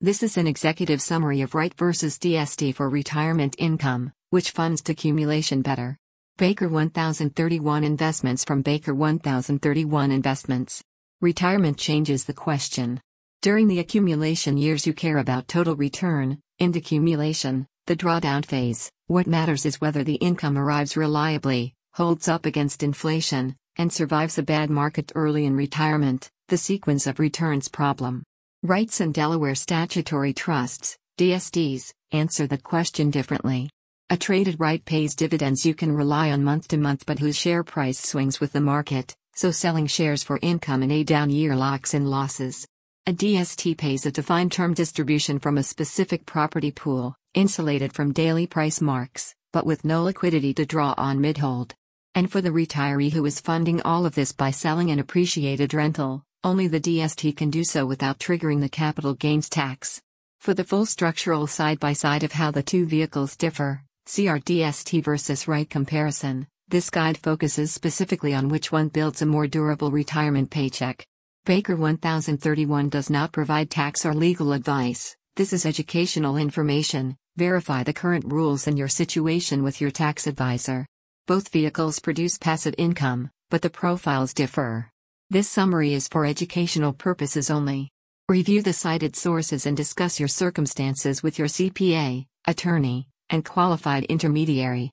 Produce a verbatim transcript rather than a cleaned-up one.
This is an executive summary of Wright versus D S T for retirement income, which funds accumulation better. Baker one thousand thirty-one Investments from Baker one thousand thirty-one Investments. Retirement changes the question. During the accumulation years you care about total return. In decumulation, the drawdown phase, what matters is whether the income arrives reliably, holds up against inflation, and survives a bad market early in retirement, the sequence of returns problem. Wrights and Delaware Statutory Trusts, D S Ts, answer the question differently. A traded right pays dividends you can rely on month to month but whose share price swings with the market, so selling shares for income in a down year locks in losses. A D S T pays a defined term distribution from a specific property pool, insulated from daily price marks, but with no liquidity to draw on mid-hold. And for the retiree who is funding all of this by selling an appreciated rental, only the D S T can do so without triggering the capital gains tax. For the full structural side-by-side of how the two vehicles differ, see our D S T versus Wright comparison. This guide focuses specifically on which one builds a more durable retirement paycheck. Baker one thousand thirty-one does not provide tax or legal advice. This is educational information. Verify the current rules and your situation with your tax advisor. Both vehicles produce passive income, but the profiles differ. This summary is for educational purposes only. Review the cited sources and discuss your circumstances with your C P A, attorney, and qualified intermediary.